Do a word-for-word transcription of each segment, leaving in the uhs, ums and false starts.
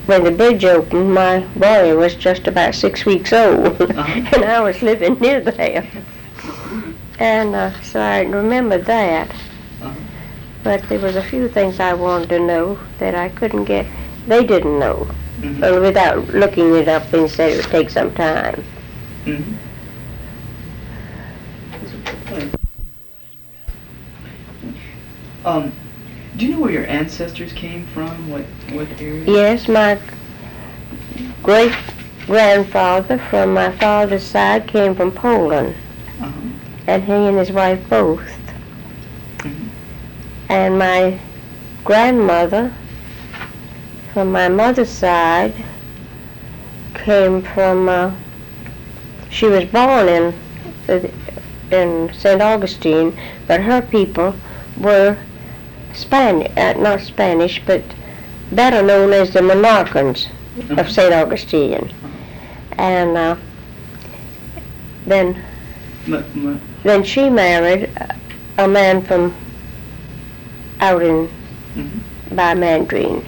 when the bridge opened, my boy was just about six weeks old, uh-huh. and I was living near there. And uh, so I remember that. Uh-huh. But there was a few things I wanted to know that I couldn't get. They didn't know. Mm-hmm. Or without looking it up, and said it would take some time. Mm-hmm. Um, do you know where your ancestors came from? What what area? Yes, my great-grandfather from my father's side came from Poland, uh-huh. and he and his wife both. Mm-hmm. And my grandmother from my mother's side came from, uh, she was born in, in Saint Augustine, but her people were Spanish, uh, not Spanish, but better known as the Monarchans uh-huh. of Saint Augustine. Uh-huh. And uh, then, m- m- then she married a man from out in, mm-hmm. by Mandarin.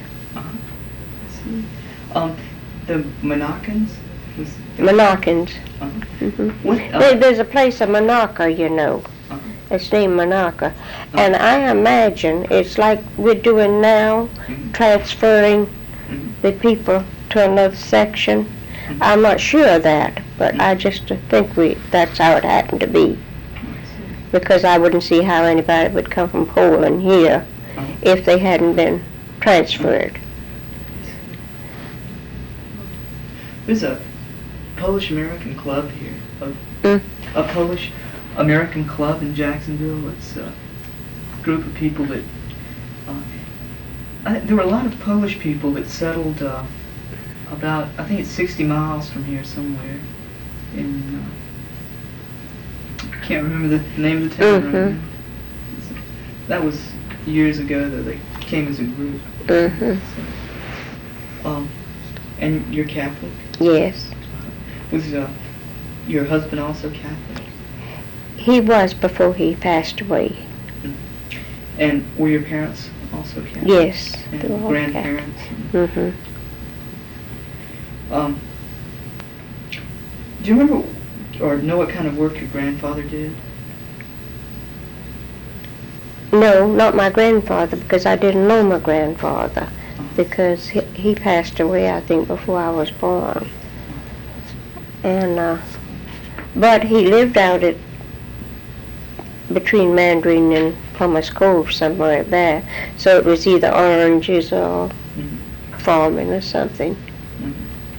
Um, the Monarchans? Monarchans. Uh-huh. Mm-hmm. What, uh, there, there's a place of Monaca, you know. Uh-huh. It's named Monaca. Uh-huh. And I imagine it's like we're doing now, mm-hmm. transferring mm-hmm. the people to another section. Mm-hmm. I'm not sure of that, but mm-hmm. I just think we that's how it happened to be. Because I wouldn't see how anybody would come from Poland here uh-huh. if they hadn't been transferred. Uh-huh. There's a Polish-American club here, a, mm. a Polish-American club in Jacksonville. It's a group of people that, uh, I, there were a lot of Polish people that settled uh, about, I think it's sixty miles from here somewhere, in, uh, I can't remember the name of the town mm-hmm. right now. That was years ago that they came as a group. Mm-hmm. So, um, and you're Catholic? Yes. Was uh, your husband also Catholic? He was before he passed away. Mm-hmm. And were your parents also Catholic? Yes. And grandparents? Mm-hmm. Um, do you remember or know what kind of work your grandfather did? No, not my grandfather, because I didn't know my grandfather. Uh-huh. Because he, he passed away, I think, before I was born. And, uh, but he lived out at, between Mandarin and Plymouth Cove, somewhere there. So it was either oranges or mm-hmm. farming or something. Mm-hmm.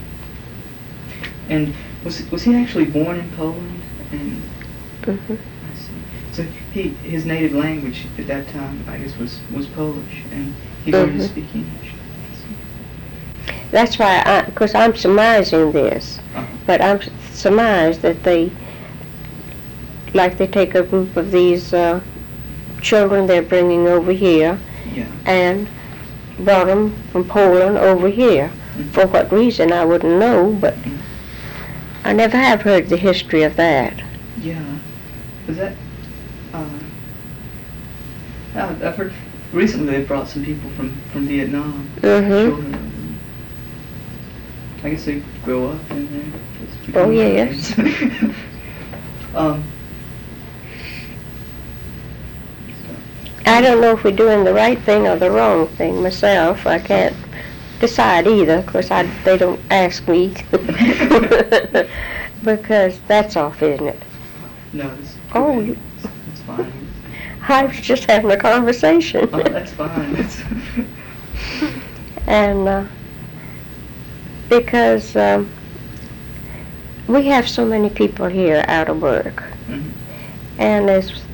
And was was he actually born in Poland? And mm-hmm. I see. So he his native language at that time, I guess, was, was Polish, and he learned mm-hmm. to speak English. That's why, because I'm surmising this, uh-huh. but I'm surmised that they, like they take a group of these uh, children they're bringing over here, yeah. and brought them from Poland over here. Mm-hmm. For what reason, I wouldn't know, but mm-hmm. I never have heard the history of that. Yeah. Was that, uh, I've heard, recently they brought some people from, from Vietnam, mm-hmm. children. I guess they grow up in there. Oh, yes. um, I don't know if we're doing the right thing or the wrong thing myself. I can't decide either, because I they don't ask me. Because that's off, isn't it? No, it's oh, you, it's fine. I was just having a conversation. Oh, that's fine. That's and uh, because um, we have so many people here out of work, mm-hmm. and there's